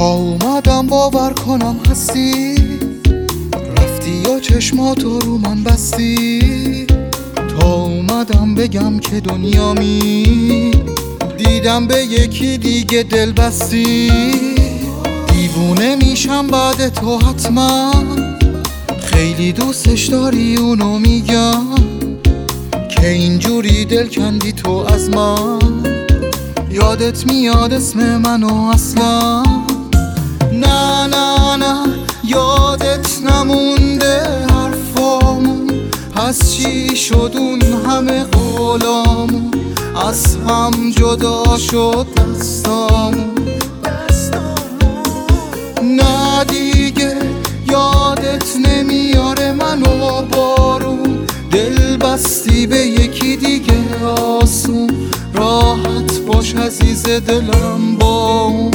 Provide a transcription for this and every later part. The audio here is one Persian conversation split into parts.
اومدم باور کنم هستی، رفتی یا چشماتو رو من بستی. تا اومدم بگم که دنیامی، دیدم به یکی دیگه دل بستی. دیوونه میشم بعد تو حتما، خیلی دوستش داری اونو میگم، که اینجوری دل کندی تو از من. یادت میاد اسم منو اصلا؟ نه نه نه یادت نمونده حرفامون، پس چی شد اون همه قولامون؟ از هم جدا شد دستامون. نه دیگه یادت نمیاره منو بارون، دل بستی به یکی دیگه آسون. راحت باش عزیز دلم با اون.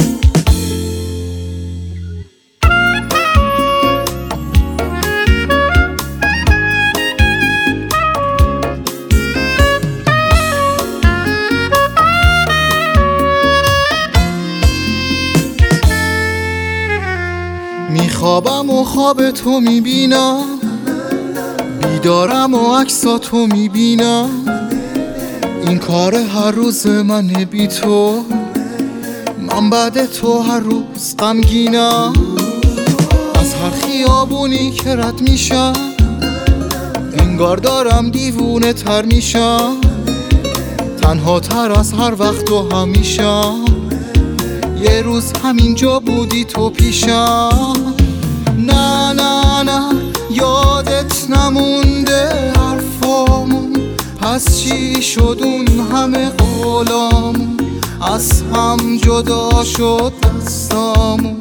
میخوابم و خواب تو میبینم، بیدارم و عکساتو میبینم. این کار هر روز منه بی تو، من بعد تو هر روز غمگینم. از هر خیابونی که رد میشم، انگار دارم دیوونه تر میشم. تنها تر از هر وقت و همیشم، یه روز همینجا بودی تو پیشم. نه نه نه یادت نمونده حرفامون، پس چی شد اون همه قولامون؟ از هم جدا شد دستامون.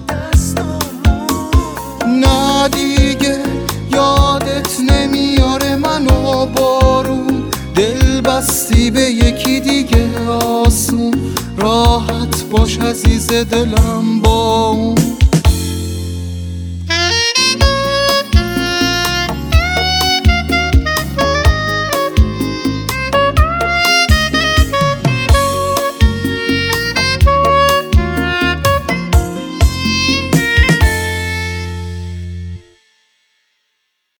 نه دیگه یادت نمیاره منو بارون، دل بستی به یکی دیگه آسون. راحت باش عزیز دلم با